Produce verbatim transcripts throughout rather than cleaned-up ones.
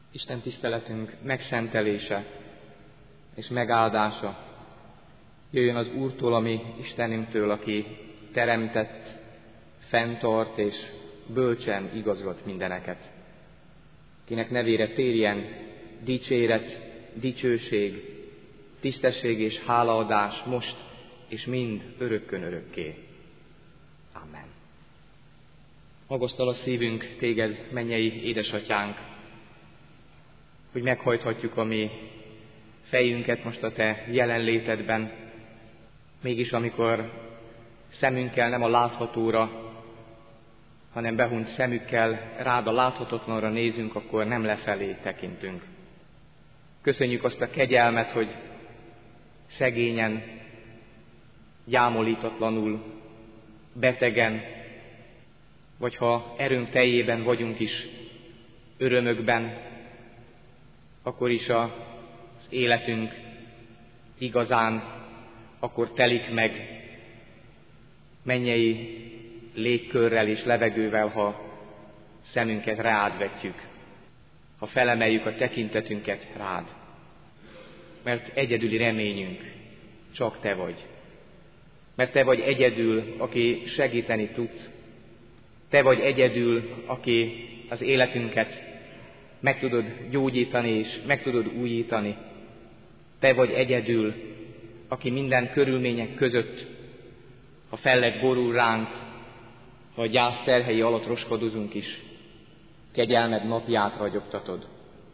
Isten tiszteletünk megszentelése és megáldása jöjjön az Úrtól, ami Istenünktől, aki teremtett, fenntart és bölcsen igazgat mindeneket. Kinek nevére térjen dicséret, dicsőség, tisztesség és hálaadás most és mind örökkön örökké. Amen. Magasztal a szívünk téged, mennyei édesatyánk, hogy meghajthatjuk a mi fejünket most a te jelenlétedben, mégis amikor szemünkkel nem a láthatóra, hanem behunyt szemükkel rád a láthatatlanra nézünk, akkor nem lefelé tekintünk. Köszönjük azt a kegyelmet, hogy szegényen, gyámolítatlanul, betegen, vagy ha erőnk teljében vagyunk is, örömökben, akkor is az életünk igazán akkor telik meg mennyei légkörrel és levegővel, ha szemünket rád vetjük, ha felemeljük a tekintetünket rád. Mert egyedüli reményünk csak te vagy. Mert te vagy egyedül, aki segíteni tudsz. Te vagy egyedül, aki az életünket meg tudod gyógyítani és meg tudod újítani. Te vagy egyedül, aki minden körülmények között, ha felleg borul ránk, ha a gyász terhei alatt roskadozunk is, kegyelmed napját ragyogtatod.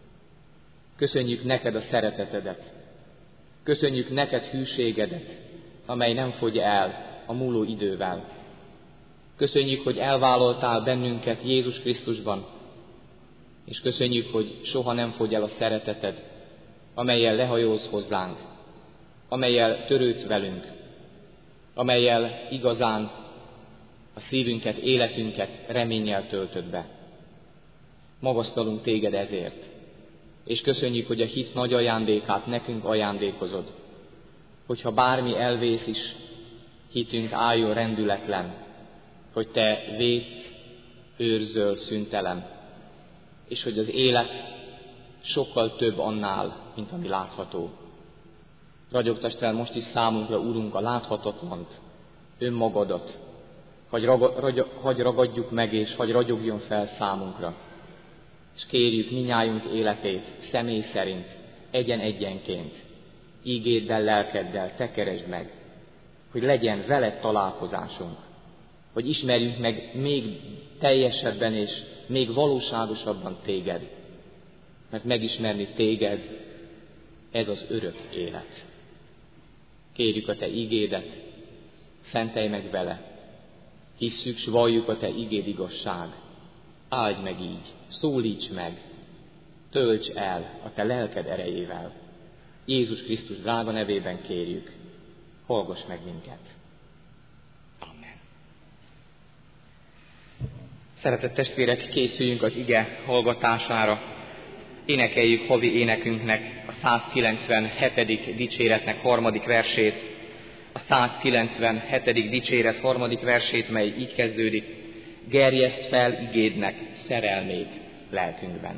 Köszönjük neked a szeretetedet. Köszönjük neked hűségedet, amely nem fogy el a múló idővel. Köszönjük, hogy elvállaltál bennünket Jézus Krisztusban, és köszönjük, hogy soha nem fogy el a szereteted, amellyel lehajolsz hozzánk, amellyel törődsz velünk, amellyel igazán a szívünket, életünket reménnyel töltöd be. Magasztalunk téged ezért, és köszönjük, hogy a hit nagy ajándékát nekünk ajándékozod, hogyha bármi elvész is, hitünk álljon rendületlen, hogy te védsz, őrzöl szüntelen, és hogy az élet sokkal több annál, mint ami látható. Ragyogtasd fel most is számunkra, Urunk, a láthatatlant, önmagadat, hagy, raga, ragy, hagy ragadjuk meg, és hagy ragyogjon fel számunkra. És kérjük minnyájunk életét személy szerint, egyen-egyenként, ígéddel, lelkeddel tekeresd meg, hogy legyen veled találkozásunk, hogy ismerjünk meg még teljesebben és még valóságosabban téged, mert megismerni téged, ez az örök élet. Kérjük a te ígédet, szentelj meg vele, hisszük, s valljuk a te ígéd igazság. Áldj meg így, szólíts meg, tölts el a te lelked erejével. Jézus Krisztus drága nevében kérjük, hallgass meg minket. Amen. Szeretett testvérek, készüljünk az ige hallgatására. Énekeljük havi énekünknek a százkilencvenhetedik dicséretnek harmadik versét, a százkilencvenhetedik dicséret harmadik versét, mely így kezdődik: gerjeszd fel igédnek szerelmét lelkünkben.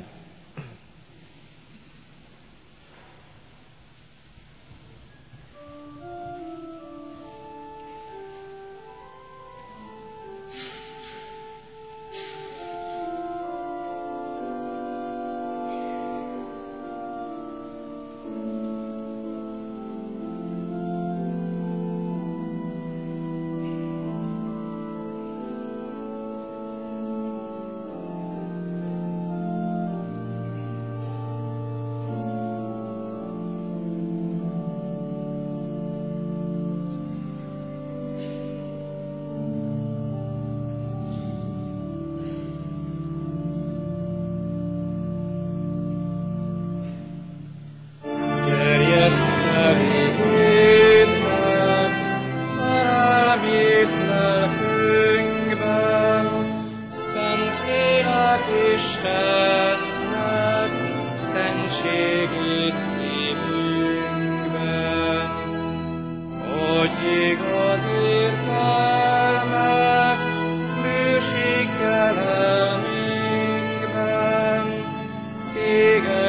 téged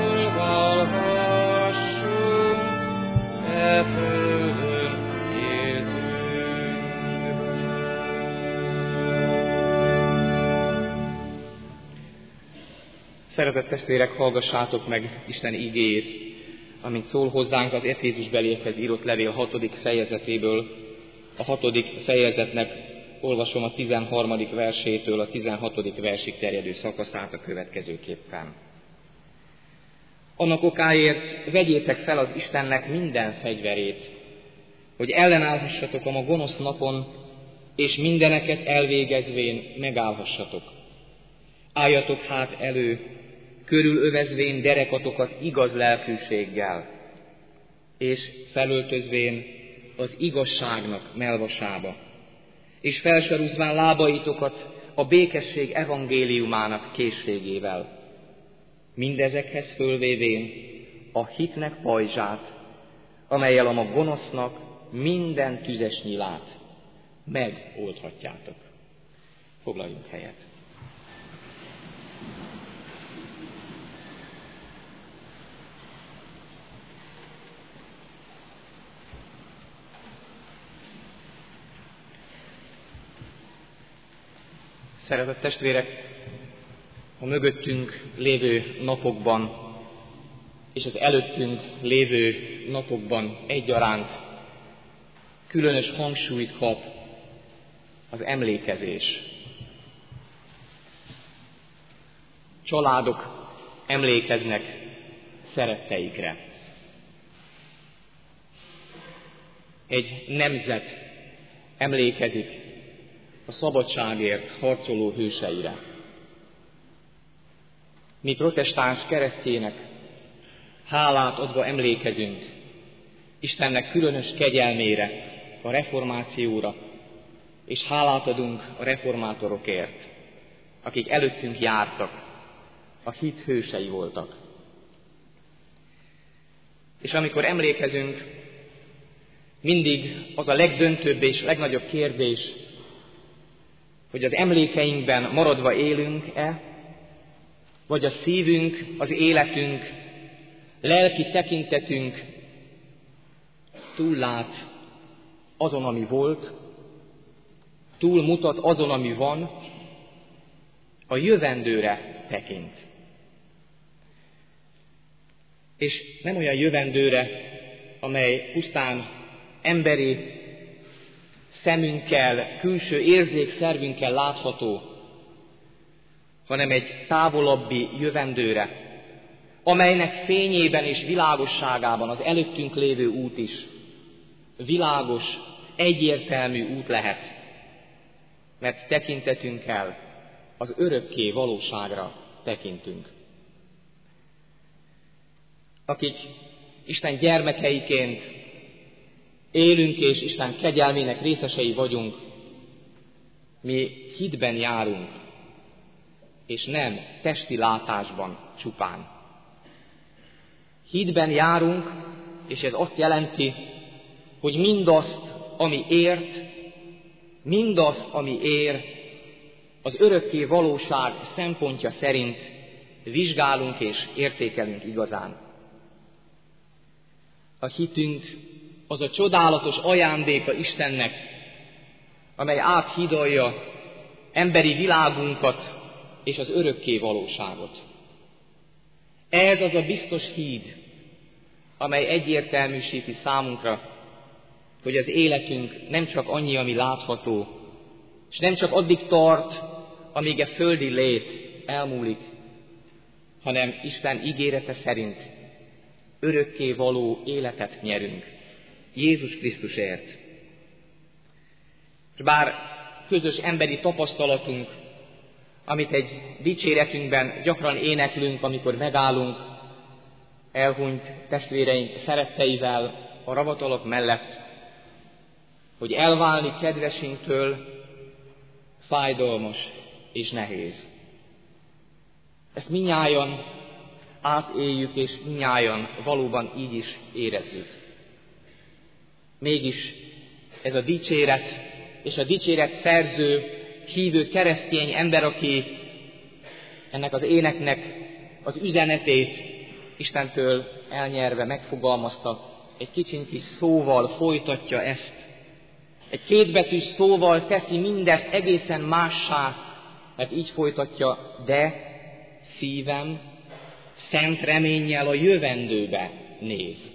szolgálhassunk, e földön éltünkben. Szeretett testvérek, hallgassátok meg Isten igéjét, amint szól hozzánk az Efézusbeliekhez írott levél hatodik fejezetéből. A hatodik fejezetnek olvasom a tizenharmadik versétől a tizenhatodik versig terjedő szakaszát a következőképpen. Annak okáért vegyétek fel az Istennek minden fegyverét, hogy ellenállhassatok a ma gonosz napon, és mindeneket elvégezvén megállhassatok. Álljatok hát elő, körülövezvén derekatokat igaz lelkűséggel, és felöltözvén az igazságnak melvasába, és felsarúzván lábaitokat a békesség evangéliumának készségével. Mindezekhez fölvévén a hitnek pajzsát, amellyel a ma gonosznak minden tüzes nyilát megoldhatjátok. Foglaljunk helyet. Szeretett testvérek, a mögöttünk lévő napokban és az előttünk lévő napokban egyaránt különös hangsúlyt kap az emlékezés. Családok emlékeznek szeretteikre. Egy nemzet emlékezik a szabadságért harcoló hőseire. Mi protestáns keresztjének hálát adva emlékezünk Istennek különös kegyelmére, a reformációra, és hálát adunk a reformátorokért, akik előttünk jártak, a hit hősei voltak. És amikor emlékezünk, mindig az a legdöntőbb és legnagyobb kérdés, hogy az emlékeinkben maradva élünk-e, vagy a szívünk, az életünk, lelki tekintetünk túllát azon, ami volt, túlmutat azon, ami van, a jövendőre tekint. És nem olyan jövendőre, amely pusztán emberi szemünkkel, külső érzékszervünkkel látható, hanem egy távolabbi jövendőre, amelynek fényében és világosságában az előttünk lévő út is világos, egyértelmű út lehet, mert tekintetünkkel az örökké valóságra tekintünk. Akik Isten gyermekeiként élünk és Isten kegyelmének részesei vagyunk, mi hitben járunk, és nem testi látásban csupán. Hitben járunk, és ez azt jelenti, hogy mindazt, ami ért, mindazt, ami ér, az örökké valóság szempontja szerint vizsgálunk és értékelünk igazán. A hitünk az a csodálatos ajándéka Istennek, amely áthidalja emberi világunkat és az örökké valóságot. Ez az a biztos híd, amely egyértelműsíti számunkra, hogy az életünk nem csak annyi, ami látható, és nem csak addig tart, amíg a földi lét elmúlik, hanem Isten ígérete szerint örökké való életet nyerünk Jézus Krisztusért. Bár közös emberi tapasztalatunk, amit egy dicséretünkben gyakran éneklünk, amikor megállunk elhunyt testvéreink szeretteivel a ravatalak mellett, hogy elválni kedvesinktől fájdalmas és nehéz. Ezt mindnyájan átéljük, és mindnyájan valóban így is érezzük. Mégis ez a dicséret, és a dicséret szerző, hívő keresztény ember, aki ennek az éneknek az üzenetét Istentől elnyerve megfogalmazta, egy kicsin kis szóval folytatja ezt. Egy kétbetűs szóval teszi mindezt egészen mássá, mert így folytatja, de szívem szent reménnyel a jövendőbe néz.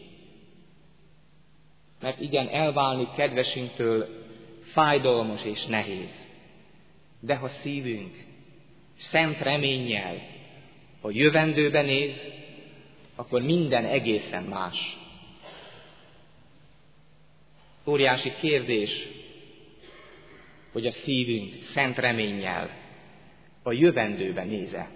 Mert igen, elválni kedvesünktől fájdalmas és nehéz. De ha szívünk szent reménnyel a jövendőbe néz, akkor minden egészen más. Óriási kérdés, hogy a szívünk szent reménnyel a jövendőbe néze.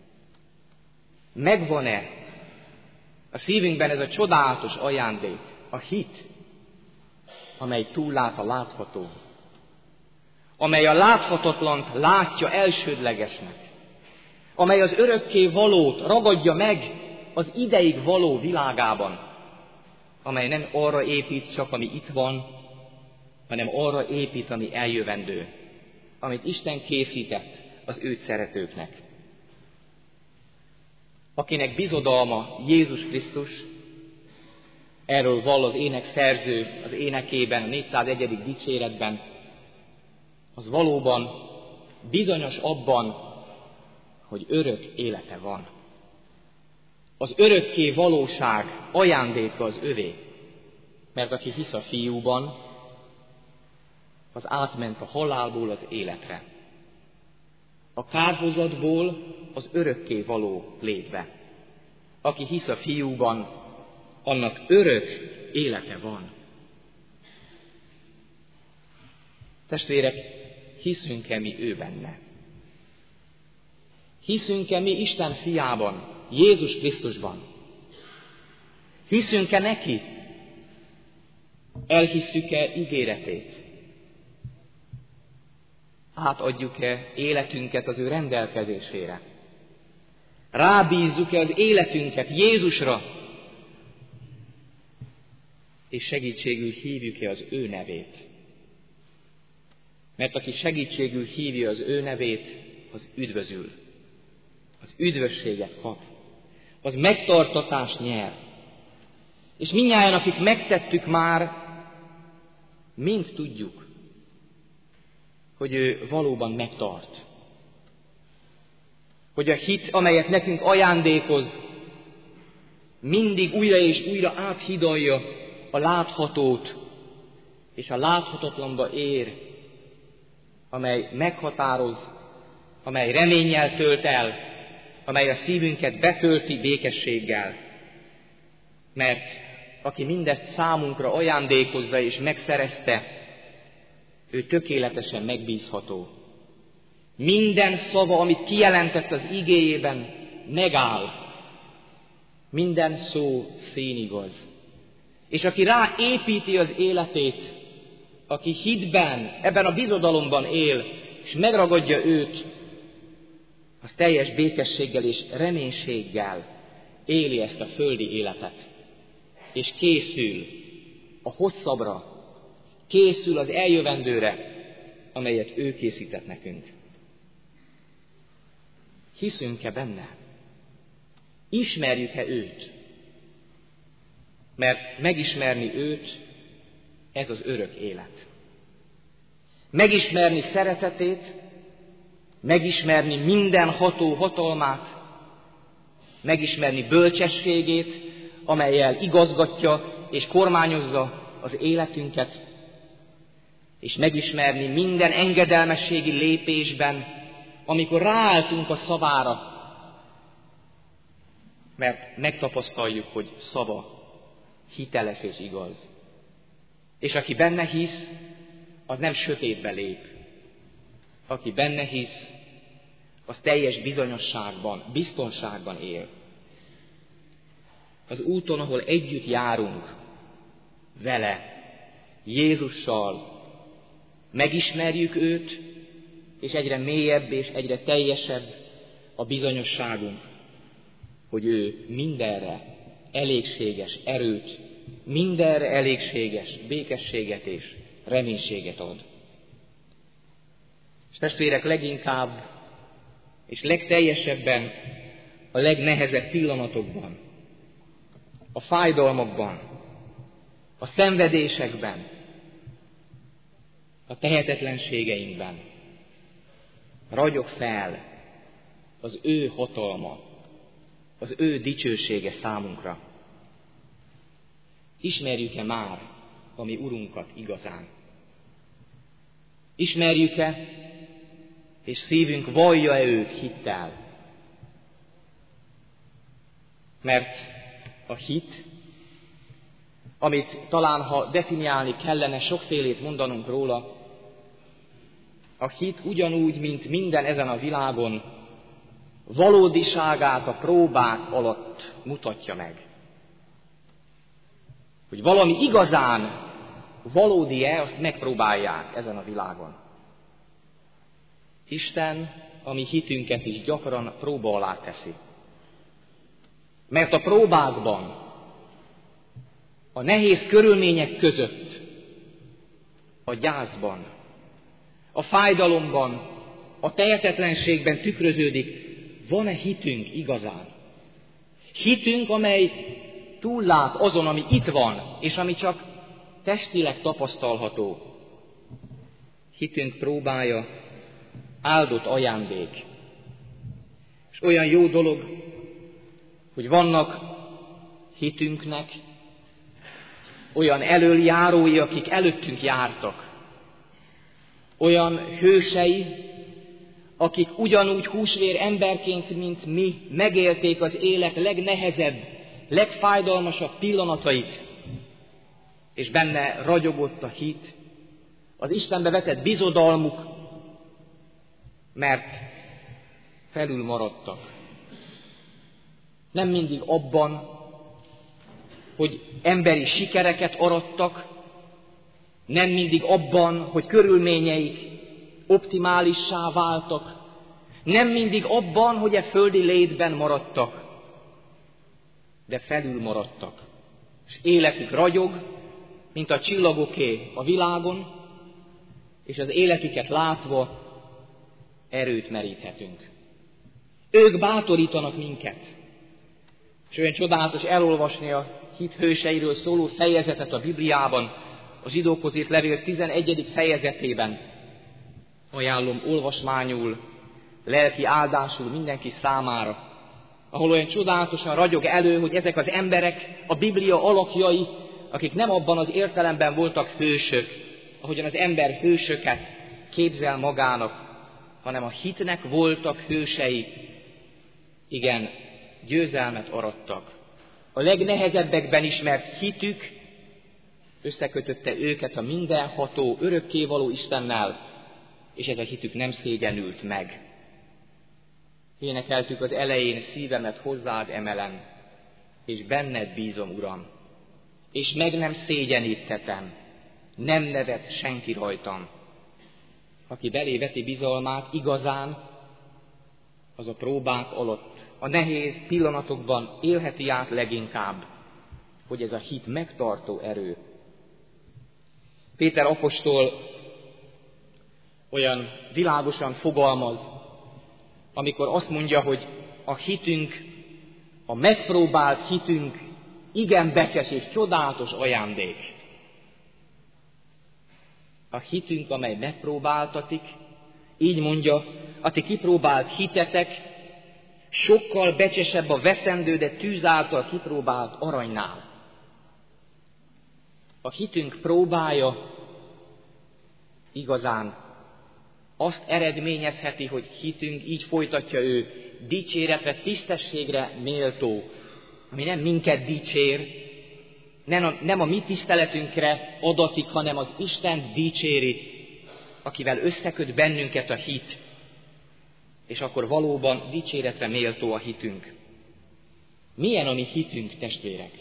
Megvan-e a szívünkben ez a csodálatos ajándék, a hit, amely túllát a látható, amely a láthatatlant látja elsődlegesnek, amely az örökké valót ragadja meg az ideig való világában, amely nem arra épít csak, ami itt van, hanem arra épít, ami eljövendő, amit Isten készített az őt szeretőknek. Akinek bizodalma Jézus Krisztus, erről vall az énekszerző az énekében, a négyszázegyedik dicséretben, az valóban bizonyos abban, hogy örök élete van. Az örökké valóság ajándéka az övé, mert aki hisz a Fiúban, az átment a halálból az életre. A kárhozatból az örökké való létbe. Aki hisz a Fiúban, annak örök élete van. Testvérek, hiszünk-e mi ő benne? Hiszünk-e mi Isten Fiában, Jézus Krisztusban? Hiszünk-e neki? Elhisszük-e ígéretét? Átadjuk-e életünket az ő rendelkezésére? Rábízzuk-e az életünket Jézusra? És segítségül hívjuk-e az ő nevét? Mert aki segítségül hívja az ő nevét, az üdvözül. Az üdvösséget kap. Az megtartatást nyer. És mindnyájan, akik megtettük már, mind tudjuk, hogy ő valóban megtart. Hogy a hit, amelyet nekünk ajándékoz, mindig újra és újra áthidalja a láthatót, és a láthatatlanba ér, amely meghatároz, amely reménnyel tölt el, amely a szívünket betölti békességgel. Mert aki mindezt számunkra ajándékozza és megszerezte, ő tökéletesen megbízható. Minden szava, amit kijelentett az igéjében, megáll. Minden szó színigaz. És aki ráépíti az életét, aki hitben, ebben a bizodalomban él, és megragadja őt, az teljes békességgel és reménységgel éli ezt a földi életet. És készül a hosszabbra, készül az eljövendőre, amelyet ő készített nekünk. Hiszünk-e benne? Ismerjük-e őt? Mert megismerni őt, ez az örök élet. Megismerni szeretetét, megismerni minden ható hatalmát, megismerni bölcsességét, amellyel igazgatja és kormányozza az életünket, és megismerni minden engedelmességi lépésben, amikor ráálltunk a szavára, mert megtapasztaljuk, hogy szava hiteles és igaz. És aki benne hisz, az nem sötétbe lép. Aki benne hisz, az teljes bizonyosságban, biztonságban él. Az úton, ahol együtt járunk vele, Jézussal, megismerjük őt, és egyre mélyebb és egyre teljesebb a bizonyosságunk, hogy ő mindenre elégséges erőt, mindenre elégséges békességet és reménységet ad. És testvérek, leginkább és legteljesebben a legnehezebb pillanatokban, a fájdalmakban, a szenvedésekben, a tehetetlenségeinkben. Ragyog fel az ő hatalma, az ő dicsősége számunkra. Ismerjük-e már a mi Urunkat igazán? Ismerjük-e, és szívünk vallja-e őt hittel? Mert a hit, amit talán ha definiálni kellene, sokfélét mondanunk róla, a hit ugyanúgy, mint minden ezen a világon, valódiságát a próbák alatt mutatja meg. Hogy valami igazán valódi-e, azt megpróbálják ezen a világon. Isten a mi hitünket is gyakran próba alá teszi. Mert a próbákban, a nehéz körülmények között, a gyászban, a fájdalomban, a tehetetlenségben tükröződik, van-e hitünk igazán? Hitünk, amely túllát azon, ami itt van, és ami csak testileg tapasztalható. Hitünk próbája áldott ajándék. És olyan jó dolog, hogy vannak hitünknek olyan elöljárói, akik előttünk jártak. Olyan hősei, akik ugyanúgy húsvér emberként, mint mi, megélték az élet legnehezebb, legfájdalmasabb pillanatait, és benne ragyogott a hit, az Istenbe vetett bizodalmuk, mert felül maradtak. Nem mindig abban, hogy emberi sikereket arattak, nem mindig abban, hogy körülményeik optimálissá váltak, nem mindig abban, hogy e földi létben maradtak, de felül maradtak. És életük ragyog, mint a csillagoké a világon, és az életüket látva erőt meríthetünk. Ők bátorítanak minket. És olyan csodálatos elolvasni a hit hőseiről szóló fejezetet a Bibliában, a Zsidókhoz írt levél tizenegyedik fejezetében. Ajánlom olvasmányul, lelki áldásul mindenki számára, ahol olyan csodálatosan ragyog elő, hogy ezek az emberek a Biblia alakjai, akik nem abban az értelemben voltak hősök, ahogyan az ember hősöket képzel magának, hanem a hitnek voltak hősei. Igen, győzelmet arattak. A legnehezebbekben ismert hitük összekötötte őket a mindenható, örökkévaló Istennel, és ez a hitük nem szégyenült meg. Énekeltük az elején, szívemet hozzád emelem, és benned bízom, Uram, és meg nem szégyeníthetem, nem nevet senki rajtam. Aki belé veti bizalmát igazán, az a próbák alatt, a nehéz pillanatokban élheti át leginkább, hogy ez a hit megtartó erő. Péter apostol olyan világosan fogalmaz, amikor azt mondja, hogy a hitünk, a megpróbált hitünk igen bekes és csodálatos ajándék. A hitünk, amely megpróbáltatik, így mondja, a ti kipróbált hitetek sokkal becsesebb a veszendő, de tűz által kipróbált aranynál. A hitünk próbája igazán azt eredményezheti, hogy hitünk, így folytatja ő, dicséretre, tisztességre méltó, ami nem minket dicsér, nem a, nem a mi tiszteletünkre adatik, hanem az Isten dicséri, akivel összeköt bennünket a hit, és akkor valóban dicséretre méltó a hitünk. Milyen a mi hitünk, testvérek?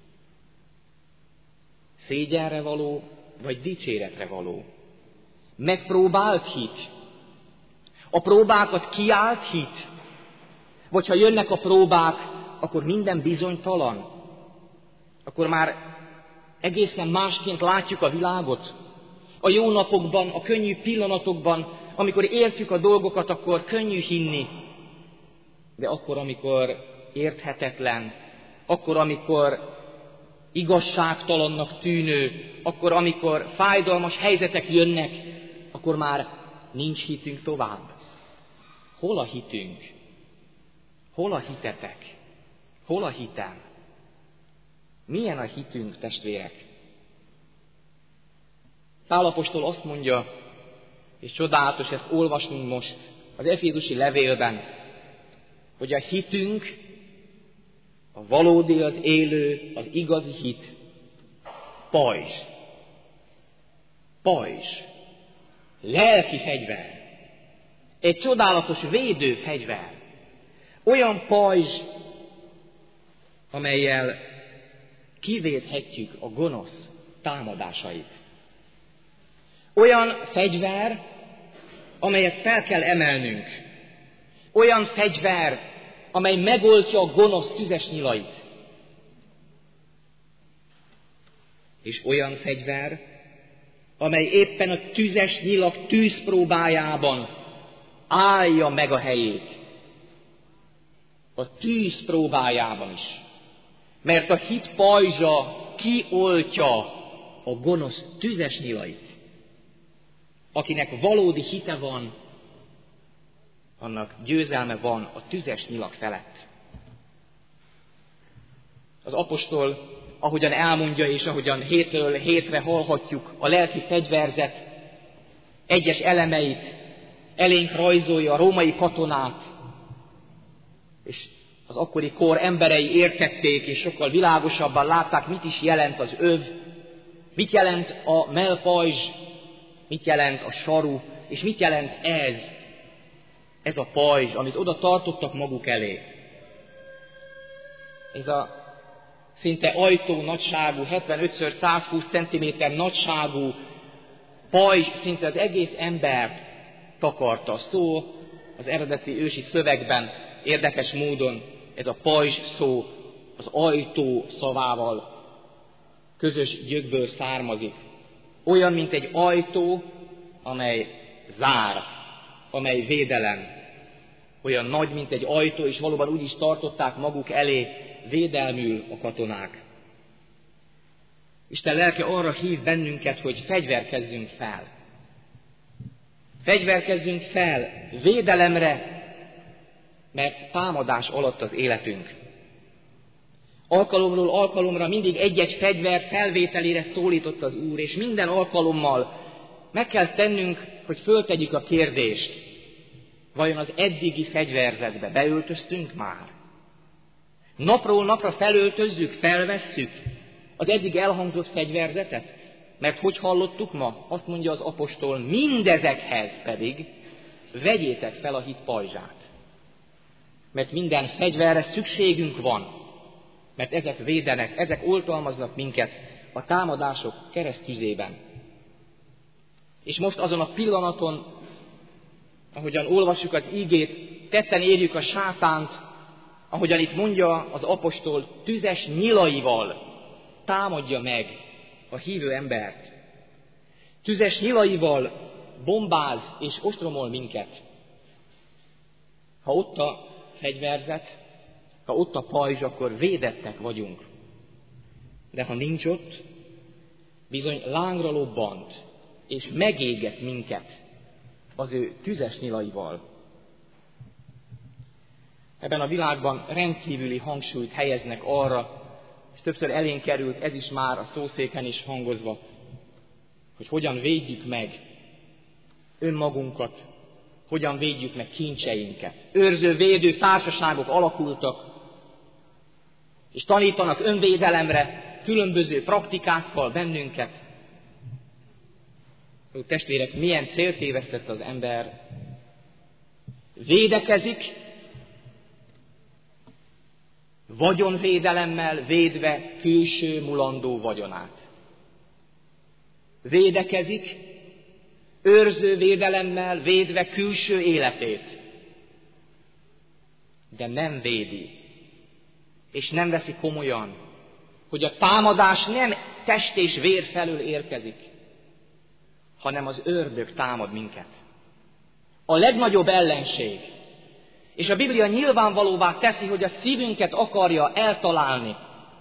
Szégyenre való, vagy dicséretre való? Megpróbált hit? A próbákat kiált hit? Vagy ha jönnek a próbák, akkor minden bizonytalan? Akkor már egészen másként látjuk a világot? A jó napokban, a könnyű pillanatokban, amikor értjük a dolgokat, akkor könnyű hinni. de akkor, amikor érthetetlen, akkor, amikor igazságtalannak tűnő, akkor, amikor fájdalmas helyzetek jönnek, akkor már nincs hitünk tovább. Hol a hitünk? Hol a hitetek? Hol a hitem? Milyen a hitünk, testvérek? Pál apostol azt mondja, és csodálatos ezt olvasnunk most az Efézusi levélben, hogy a hitünk, a valódi, az élő, az igazi hit, pajzs. Pajzs. Lelki fegyver. Egy csodálatos védő fegyver. Olyan pajzs, amellyel kivédhetjük a gonosz támadásait. Olyan fegyver, amelyet fel kell emelnünk. Olyan fegyver, amely megoltja a gonosz tüzes nyilait. És olyan fegyver, amely éppen a tüzes nyilak tűzpróbájában állja meg a helyét. A tűzpróbájában is. Mert a hit pajzsa kioltja a gonosz tüzes nyilait. Akinek valódi hite van, annak győzelme van a tüzes nyilak felett. Az apostol, ahogyan elmondja, és ahogyan hétről hétre hallhatjuk, a lelki fegyverzet egyes elemeit elénk rajzolja a római katonát, és az akkori kor emberei értették, és sokkal világosabban látták, mit is jelent az öv, mit jelent a mellpajzs, mit jelent a saru, és mit jelent ez, ez a pajzs, amit oda tartottak maguk elé. Ez a szinte ajtó nagyságú, hetvenöt százhúsz centiméter nagyságú pajzs szinte az egész embert takarta. Szó az eredeti ősi szövegben érdekes módon ez a pajzs szó az ajtó szavával közös gyökből származik. Olyan, mint egy ajtó, amely zár, amely védelem. Olyan nagy, mint egy ajtó, és valóban úgy is tartották maguk elé védelmül a katonák. Isten lelke arra hív bennünket, hogy fegyverkezzünk fel. Fegyverkezzünk fel védelemre, mert támadás alatt az életünk. Alkalomról alkalomra mindig egy-egy fegyver felvételére szólított az Úr, és minden alkalommal meg kell tennünk, hogy föltegyük a kérdést, vajon az eddigi fegyverzetbe beöltöztünk már? Napról napra felöltözzük, felvesszük az eddig elhangzott fegyverzetet? Mert hogy hallottuk ma? Azt mondja az apostol, mindezekhez pedig vegyétek fel a hit pajzsát. Mert minden fegyverre szükségünk van, mert ezek védenek, ezek oltalmaznak minket a támadások keresztüzében. És most azon a pillanaton, ahogyan olvassuk az ígét, tetten érjük a sátánt, ahogyan itt mondja az apostol, tüzes nyilaival támadja meg a hívő embert. Tüzes nyilaival bombáz és ostromol minket. Ha ott a fegyverzet, ha ott a pajzs, akkor védettek vagyunk. De ha nincs ott, bizony lángra lobbant, és megéget minket az ő tüzes nyilaival. Ebben a világban rendkívüli hangsúlyt helyeznek arra, és többször elénk került ez is már a szószéken is hangozva, hogy hogyan védjük meg önmagunkat, hogyan védjük meg kincseinket. Őrző-védő társaságok alakultak, és tanítanak önvédelemre, különböző praktikákkal bennünket. Ó, testvérek, milyen célt tévesztett az ember? Védekezik, vagyonvédelemmel védve külső mulandó vagyonát. Védekezik, őrző védelemmel védve külső életét. De nem védi, és nem veszi komolyan, hogy a támadás nem test és vér felől érkezik, hanem az ördög támad minket. A legnagyobb ellenség, És a Biblia nyilvánvalóvá teszi, hogy a szívünket akarja eltalálni.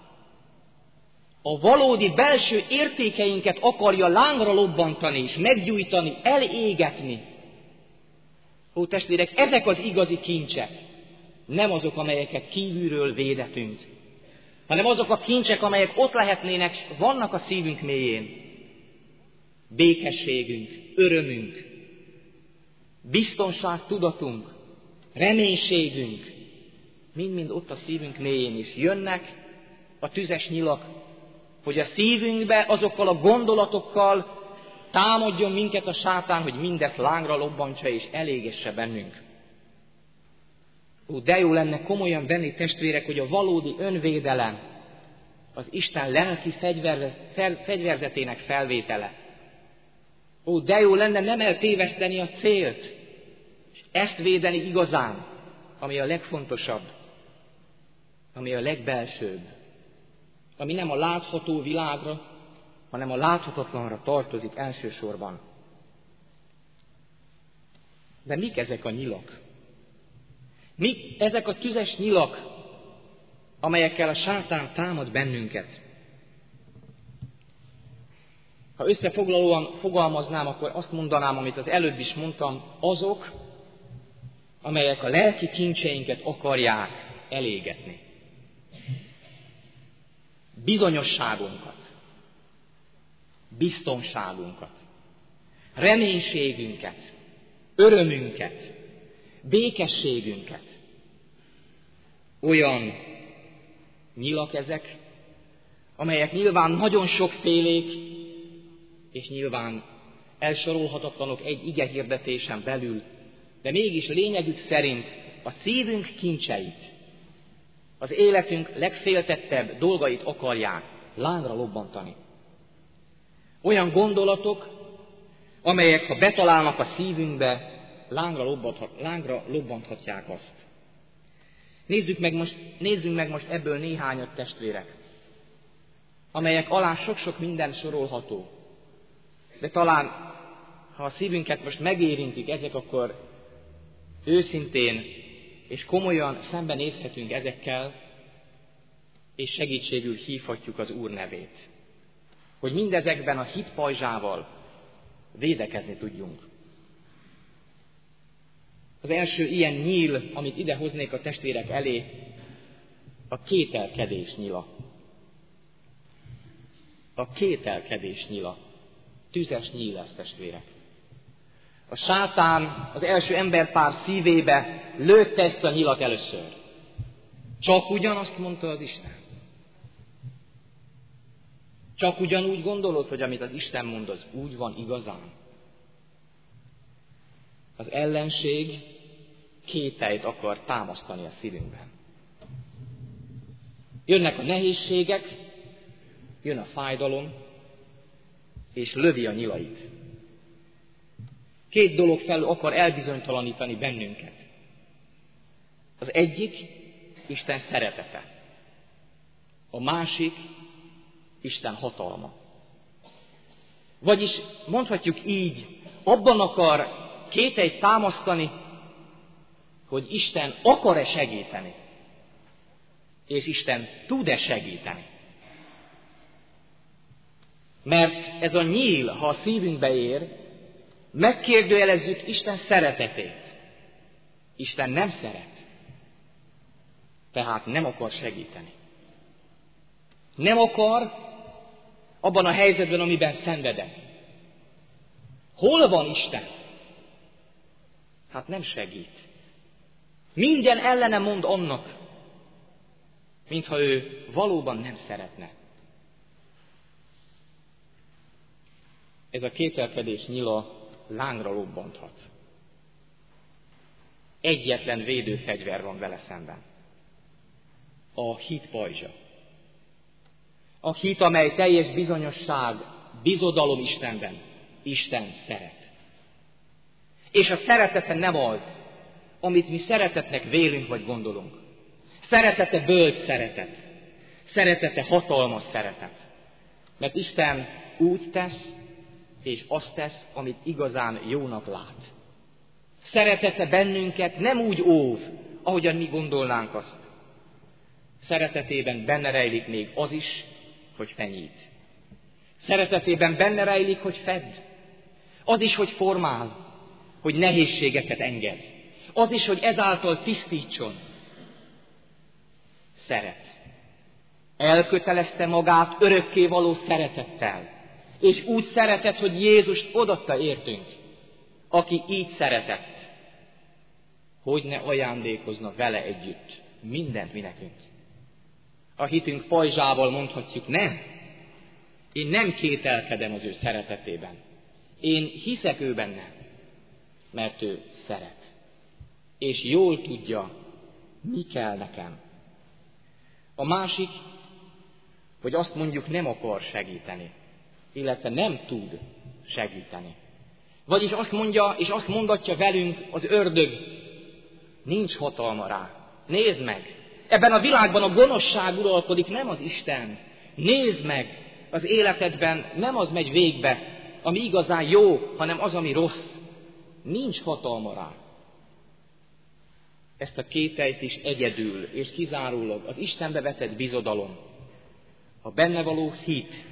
A valódi belső értékeinket akarja lángra lobbantani és meggyújtani, elégetni. Ó, testvérek, ezek az igazi kincsek, nem azok, amelyeket kívülről védetünk, hanem azok a kincsek, amelyek ott lehetnének, vannak a szívünk mélyén. Békességünk, örömünk, biztonságtudatunk, reménységünk, mind-mind ott a szívünk mélyén is. Jönnek a tüzes nyilak, hogy a szívünkbe azokkal a gondolatokkal támadjon minket a sátán, hogy mindezt lángra lobbantsa és elégesse bennünk. Ó, de jó lenne komolyan venni, testvérek, hogy a valódi önvédelem az Isten lelki fegyver, fel, fegyverzetének felvétele. Ó, de jó lenne nem eltéveszteni a célt, és ezt védeni igazán, ami a legfontosabb, ami a legbelsőbb, ami nem a látható világra, hanem a láthatatlanra tartozik elsősorban. De mik ezek a nyilak? Mik ezek a tüzes nyilak, amelyekkel a sátán támad bennünket? Ha összefoglalóan fogalmaznám, akkor azt mondanám, amit az előbb is mondtam, azok, amelyek a lelki kincseinket akarják elégetni. Bizonyosságunkat, biztonságunkat, reménységünket, örömünket, békességünket. Olyan nyilak ezek, amelyek nyilván nagyon sokfélék, és nyilván elsorolhatatlanok egy ige hirdetésen belül, de mégis lényegük szerint a szívünk kincseit, az életünk legféltettebb dolgait akarják lángra lobbantani. Olyan gondolatok, amelyek, ha betalálnak a szívünkbe, lángra, lobbanthat, lángra lobbanthatják azt. Nézzük meg most, nézzünk meg most ebből néhányat, testvérek, amelyek alá sok-sok minden sorolható. De talán, ha a szívünket most megérintik ezek, akkor őszintén és komolyan szembenézhetünk ezekkel, és segítségül hívhatjuk az Úr nevét. Hogy mindezekben a hit pajzsával védekezni tudjunk. Az első ilyen nyíl, amit ide hoznék a testvérek elé, a kételkedés nyila. A kételkedés nyila. Tüzes nyíl ez, testvérek. A sátán az első emberpár szívébe lőtte ezt a nyilat először. Csak ugyanazt mondta az Isten. Csak ugyanúgy gondolod, hogy amit az Isten mond, az úgy van igazán. Az ellenség kételyt akar támasztani a szívünkben. Jönnek a nehézségek, jön a fájdalom, és lövi a nyilait. Két dolog felől akar elbizonytalanítani bennünket. Az egyik Isten szeretete. A másik Isten hatalma. Vagyis mondhatjuk így, abban akar kételyt támasztani, hogy Isten akar-e segíteni, és Isten tud-e segíteni. Mert ez a nyíl, ha a szívünkbe ér, megkérdőjelezzük Isten szeretetét. Isten nem szeret, tehát nem akar segíteni. Nem akar abban a helyzetben, amiben szenvedek. Hol van Isten? Hát nem segít. Minden ellene mond annak, mintha ő valóban nem szeretne. Ez a kételkedés nyila lángra lobbanthat. Egyetlen védőfegyver van vele szemben. A hit pajzsa. A hit, amely teljes bizonyosság, bizodalom Istenben. Isten szeret. És a szeretete nem az, amit mi szeretetnek vélünk vagy gondolunk. Szeretete bölcs szeretet. Szeretete hatalmas szeretet. Mert Isten úgy tesz, és azt tesz, amit igazán jónak lát. Szeretete bennünket nem úgy óv, ahogyan mi gondolnánk azt. Szeretetében benne rejlik még az is, hogy fenyít. Szeretetében benne rejlik, hogy fed. Az is, hogy formál, hogy nehézségeket enged. Az is, hogy ezáltal tisztítson. Szeret. Elkötelezte magát örökkévaló szeretettel. És úgy szeretett, hogy Jézust odaadta értünk. Aki így szeretett, hogy ne ajándékozna vele együtt mindent mi nekünk. A hitünk pajzsával mondhatjuk, nem. Én nem kételkedem az ő szeretetében. Én hiszek ő benne, mert ő szeret. És jól tudja, mi kell nekem. A másik, hogy azt mondjuk nem akar segíteni, illetve nem tud segíteni. Vagyis azt mondja, és azt mondatja velünk az ördög, nincs hatalma rá. Nézd meg, ebben a világban a gonoszság uralkodik, nem az Isten. Nézd meg, az életedben nem az megy végbe, ami igazán jó, hanem az, ami rossz. Nincs hatalma rá. Ezt a kételyt is egyedül és kizárólag az Istenbe vetett bizodalom, a benne való hit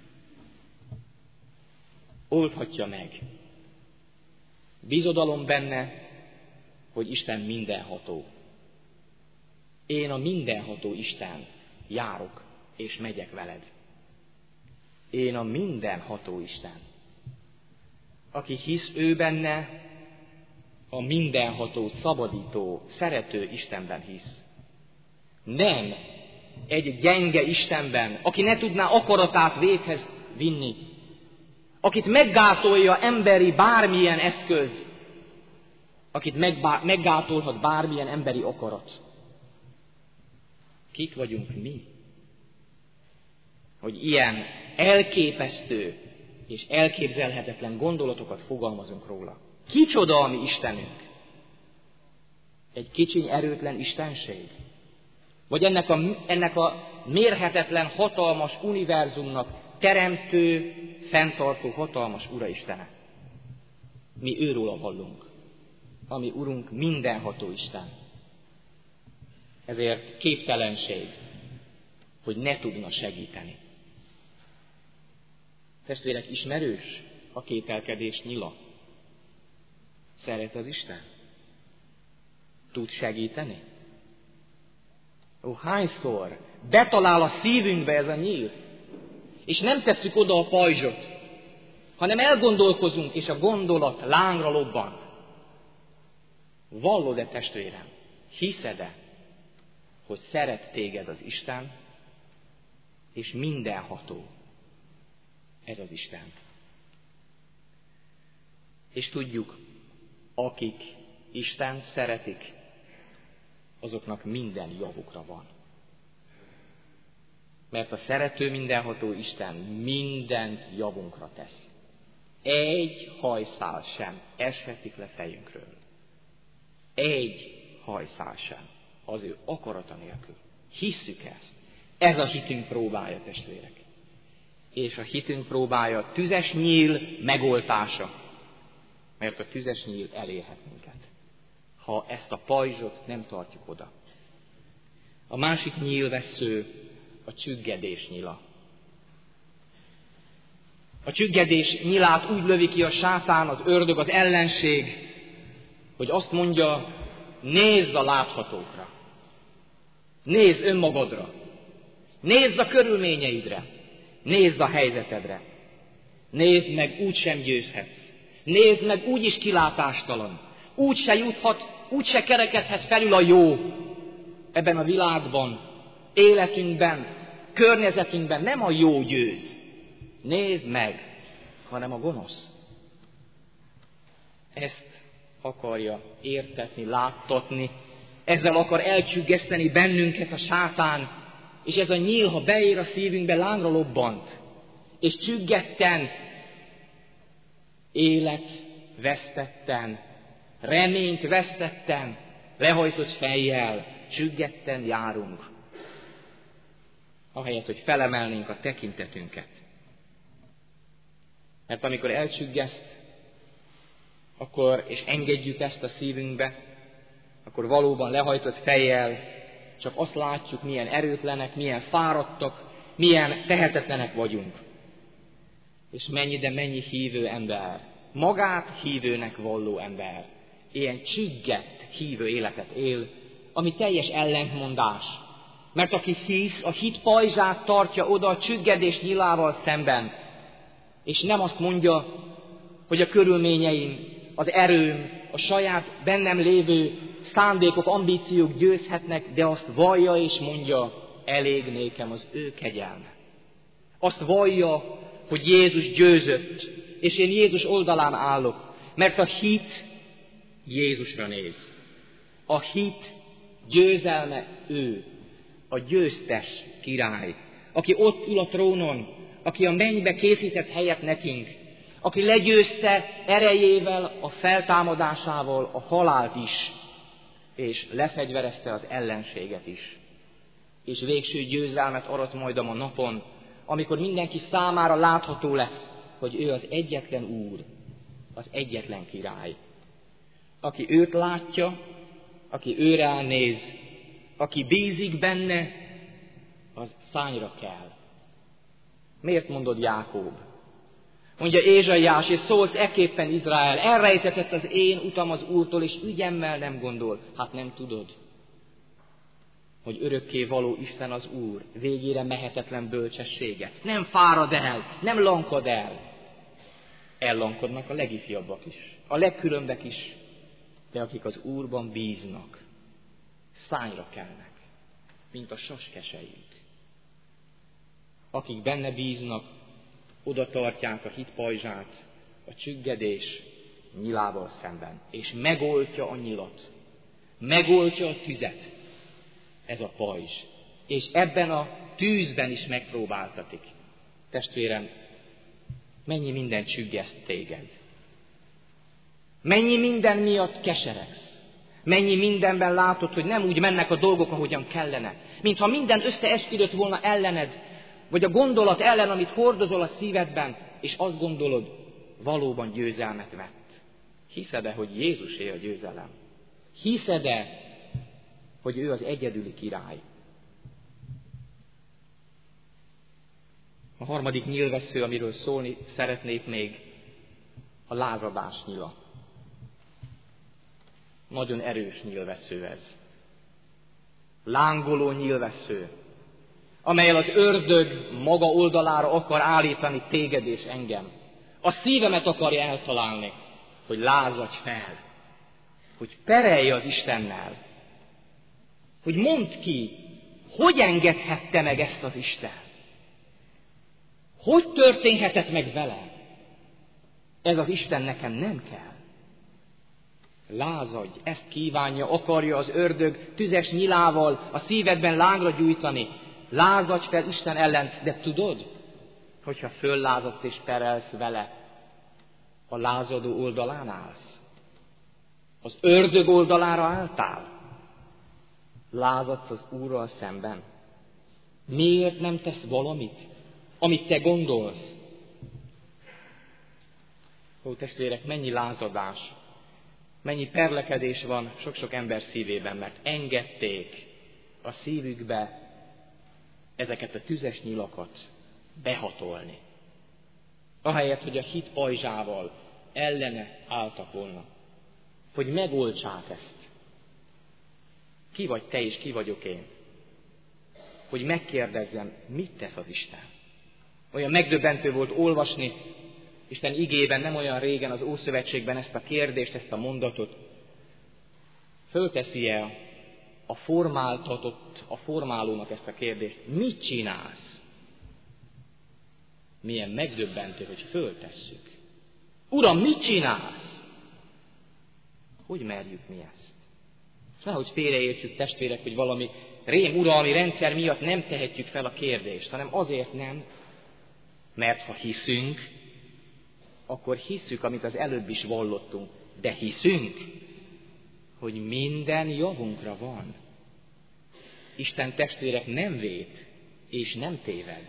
oldhatja meg. Bizodalom benne, hogy Isten mindenható. Én a mindenható Isten járok és megyek veled. Én a mindenható Isten. Aki hisz ő benne, a mindenható, szabadító, szerető Istenben hisz. Nem egy gyenge Istenben, aki ne tudná akaratát véghez vinni, akit meggátolja emberi bármilyen eszköz, akit megbá- meggátolhat bármilyen emberi akarat. Kik vagyunk mi? Hogy ilyen elképesztő és elképzelhetetlen gondolatokat fogalmazunk róla. Kicsoda a mi Istenünk? Egy kicsiny, erőtlen istenség? Vagy ennek a, ennek a mérhetetlen, hatalmas univerzumnak teremtő, fenntartó, hatalmas Uraistene? Mi őróla hallunk. A mi Urunk mindenható Isten. Ezért képtelenség, hogy ne tudna segíteni. Testvérek, ismerős a kételkedés nyila. Szeret az Isten? Tud segíteni? Ó, hányszor betalál a szívünkbe ez a nyíl, és nem tesszük oda a pajzsot, hanem elgondolkozunk, és a gondolat lángra lobbant. Vallod-e, testvérem, hiszed-e, hogy szeret téged az Isten, és mindenható ez az Isten. És tudjuk, akik Istent szeretik, azoknak minden javukra van. Mert a szerető mindenható Isten mindent javunkra tesz. Egy hajszál sem eshetik le fejünkről. Egy hajszál sem az ő akarata nélkül. Hisszük ezt. Ez a hitünk próbája, testvérek. És a hitünk próbája tüzes nyíl megoltása. Mert a tüzes nyíl elérhet minket, ha ezt a pajzsot nem tartjuk oda. A másik nyílvessző a csüggedés nyila. A csüggedés nyilát úgy lövi ki a sátán, az ördög, az ellenség, hogy azt mondja, nézz a láthatókra. Nézz önmagadra. Nézz a körülményeidre. Nézz a helyzetedre. Nézd meg, úgysem győzhetsz. Nézd meg, úgyis kilátástalan. Úgy se juthat, úgy se kerekedhet felül a jó. Ebben a világban, életünkben, környezetünkben nem a jó győz. Nézd meg, hanem a gonosz. Ezt akarja értetni, láttatni. Ezzel akar elcsüggeszteni bennünket a sátán. És ez a nyíl, ha beér a szívünkbe, lángra lobbant. És csüggetten, élet vesztetten, reményt vesztetten, lehajtott fejjel, csüggetten járunk. Ahelyett, hogy felemelnénk a tekintetünket. Mert amikor elcsüggeszt, akkor, és engedjük ezt a szívünkbe, akkor valóban lehajtott fejjel csak azt látjuk, milyen erőtlenek, milyen fáradtak, milyen tehetetlenek vagyunk. És mennyi, de mennyi hívő ember, magát hívőnek valló ember, ilyen csüggett hívő életet él, ami teljes ellentmondás. Mert aki hisz, a hit pajzsát tartja oda a csüggedés nyilával szemben, és nem azt mondja, hogy a körülményeim, az erőm, a saját bennem lévő szándékok, ambíciók győzhetnek, de azt vallja és mondja, elég nékem az ő kegyelme. Azt vallja, hogy Jézus győzött, és én Jézus oldalán állok, mert a hit Jézusra néz. A hit győzelme ő, a győztes király, aki ott ül a trónon, aki a mennybe készített helyet nekünk, aki legyőzte erejével, a feltámadásával a halált is, és lefegyverezte az ellenséget is. És végső győzelmet arat majd a napon, amikor mindenki számára látható lesz, hogy ő az egyetlen Úr, az egyetlen király. Aki őt látja, aki őre néz, aki bízik benne, az szányra kell. Miért mondod Jákob? Mondja Ézsaiás, és szólsz ekképpen Izrael, elrejtetett az én utam az Úrtól, és ügyemmel nem gondol. Hát nem tudod, hogy örökké való Isten az Úr, végére mehetetlen bölcsessége. Nem fárad el, nem lankad el. Ellankodnak a legifjabbak is, a legkülönbek is, de akik az Úrban bíznak, szányra kelnek, mint a saskeseink. Akik benne bíznak, oda tartják a hit pajzsát a csüggedés nyilával szemben, és megoltja a nyilat, megoltja a tüzet, ez a pajzs, és ebben a tűzben is megpróbáltatik. Testvérem, mennyi minden csüggeszt téged, mennyi minden miatt keseregsz, mennyi mindenben látod, hogy nem úgy mennek a dolgok, ahogyan kellene, mintha minden összeesküdött volna ellened, vagy a gondolat ellen, amit hordozol a szívedben, és azt gondolod, valóban győzelmet vett. Hiszed-e, hogy Jézusé a győzelem? Hiszed-e, hogy ő az egyedüli király? A harmadik nyilvessző, amiről szólni szeretnék még, a lázadás nyila. Nagyon erős nyilvessző ez. Lángoló nyilvessző, amellyel az ördög maga oldalára akar állítani téged és engem. A szívemet akarja eltalálni, hogy lázadj fel, hogy perelj az Istennel, hogy mondd ki, hogy engedhette meg ezt az Isten. Hogy történhetett meg vele? Ez az Isten nekem nem kell. Lázadj, ezt kívánja, akarja az ördög tüzes nyilával a szívedben lángra gyújtani. Lázadj fel Isten ellen, de tudod, hogyha föllázadsz és perelsz vele, a lázadó oldalán állsz. Az ördög oldalára álltál. Lázadsz az Úrral szemben. Miért nem tesz valamit, amit te gondolsz? Ó, testvérek, mennyi lázadás, mennyi perlekedés van sok-sok ember szívében, mert engedték a szívükbe ezeket a tüzes nyilakat behatolni. Ahelyett, hogy a hit pajzsával ellene álltak volna, hogy megoltsák ezt. Ki vagy te és ki vagyok én? Hogy megkérdezzem, mit tesz az Isten? Olyan megdöbbentő volt olvasni Isten igében nem olyan régen az Ószövetségben ezt a kérdést, ezt a mondatot. Fölteszi-e a formáltatott, a formálónak ezt a kérdést? Mit csinálsz? Milyen megdöbbentő, hogy föltesszük. Uram, mit csinálsz? Hogy merjük mi ezt? És nehogy félreértsük, testvérek, hogy valami rém uralmi rendszer miatt nem tehetjük fel a kérdést, hanem azért nem, mert ha hiszünk, akkor hiszük, amit az előbb is vallottunk, de hiszünk, hogy minden javunkra van. Isten, testvérek, nem vét, és nem téved.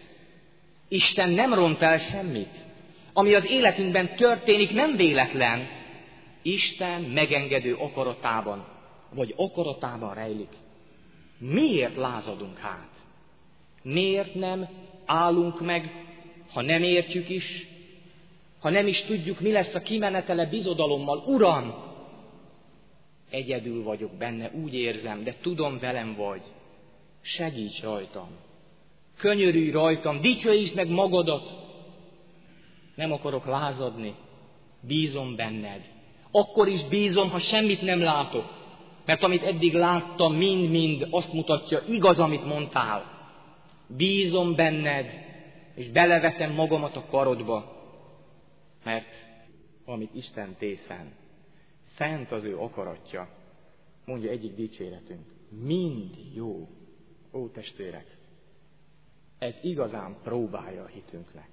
Isten nem ront el semmit. Ami az életünkben történik, nem véletlen. Isten megengedő akaratában, vagy akaratában rejlik. Miért lázadunk hát? Miért nem állunk meg, ha nem értjük is, ha nem is tudjuk, mi lesz a kimenetele bizodalommal? Uram, egyedül vagyok benne, úgy érzem, de tudom, velem vagy. Segíts rajtam. Könyörülj rajtam, dicsőítsd meg magadat. Nem akarok lázadni. Bízom benned. Akkor is bízom, ha semmit nem látok. Mert amit eddig láttam, mind-mind azt mutatja, igaz, amit mondtál. Bízom benned, és belevetem magamat a karodba. Mert amit Isten tészen, szent az ő akaratja, mondja egyik dicséretünk. Mind jó. Ó, testvérek, ez igazán próbálja a hitünknek.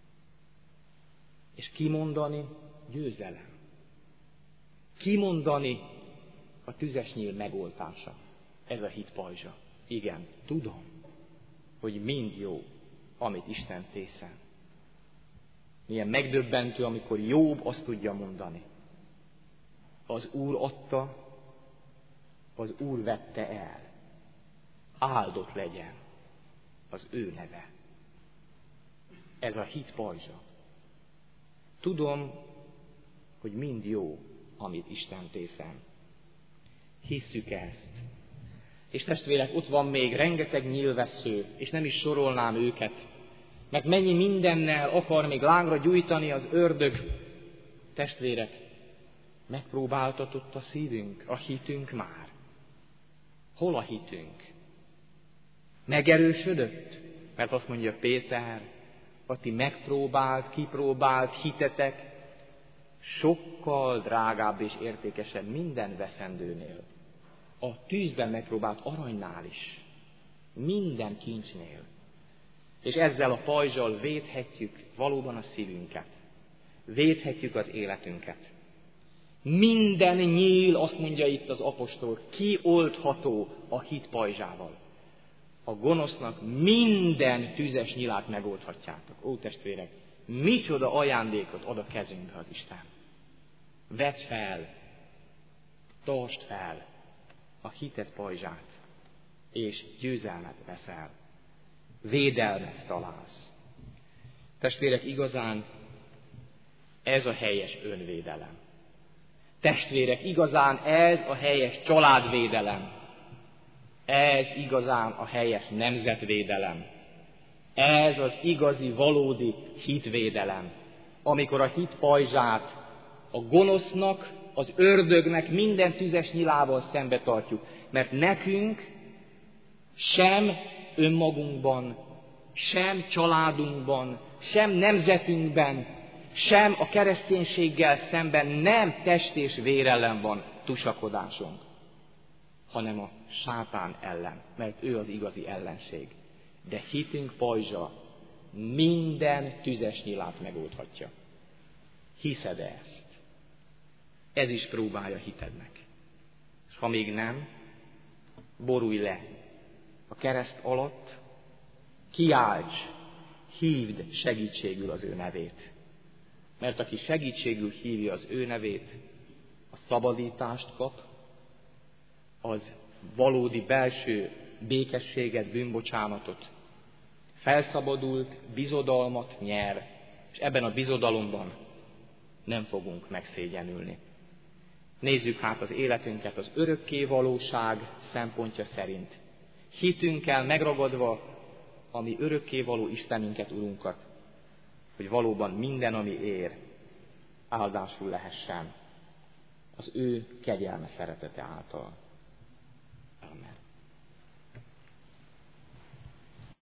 És kimondani győzelem. Kimondani a tüzes nyíl megoltása. Ez a hit pajzsa. Igen, tudom, hogy mind jó, amit Isten tészen. Milyen megdöbbentő, amikor Jobb azt tudja mondani. Az Úr adta, az Úr vette el. Áldott legyen az ő neve. Ez a hit pajzsa. Tudom, hogy mind jó, amit Isten tészen. Hisszük ezt. És testvérek, ott van még rengeteg nyílvessző, és nem is sorolnám őket, mert mennyi mindennel akar még lángra gyújtani az ördög. Testvérek, megpróbáltatott a szívünk, a hitünk már. Hol a hitünk? Megerősödött? Mert azt mondja Péter, a ti megpróbált, kipróbált hitetek sokkal drágább és értékesebb minden veszendőnél. A tűzben megpróbált aranynál is. Minden kincsnél. És ezzel a pajzsal védhetjük valóban a szívünket. Védhetjük az életünket. Minden nyíl, azt mondja itt az apostol, kioldható a hit pajzsával. A gonosznak minden tüzes nyilát megoldhatjátok. Ó, testvérek, micsoda ajándékot ad a kezünkbe az Isten. Vedd fel, tartsd fel a hitet pajzsát, és győzelmet veszel. Védelmet találsz. Testvérek, igazán ez a helyes önvédelem. Testvérek, igazán ez a helyes családvédelem. Ez igazán a helyes nemzetvédelem. Ez az igazi, valódi hitvédelem. Amikor a hit pajzsát a gonosznak, az ördögnek minden tüzes nyilával szembe tartjuk. Mert nekünk sem önmagunkban, sem családunkban, sem nemzetünkben, sem a kereszténységgel szemben nem test és vér ellen van tusakodásunk, hanem a sátán ellen, mert ő az igazi ellenség. De hitünk pajzsa minden tüzes nyilát megoldhatja. Hiszed ezt? Ez is próbálja hitednek. És ha még nem, borulj le a kereszt alatt, kiálts, hívd segítségül az ő nevét. Mert aki segítségül hívja az ő nevét, a szabadítást kap, az valódi belső békességet, bűnbocsánatot, felszabadult bizodalmat nyer, és ebben a bizodalomban nem fogunk megszégyenülni. Nézzük hát az életünket az örökké valóság szempontja szerint. Hitünkkel megragadva a mi örökkévaló Istenünket, Urunkat, hogy valóban minden, ami ér, áldásul lehessen az ő kegyelme szeretete által.